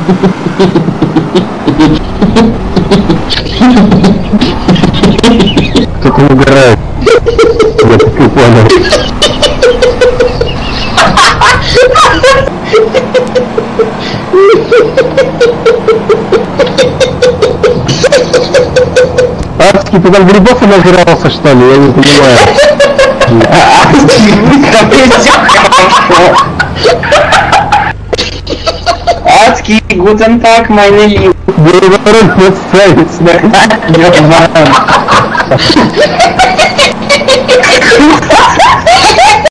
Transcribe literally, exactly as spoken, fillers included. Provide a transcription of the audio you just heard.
Кто там угорает? Я так и понял. Адский, ты там грибов нажрался, что ли? Я не понимаю. Адский, guten Tag, meine Liebe. Переворот подставить на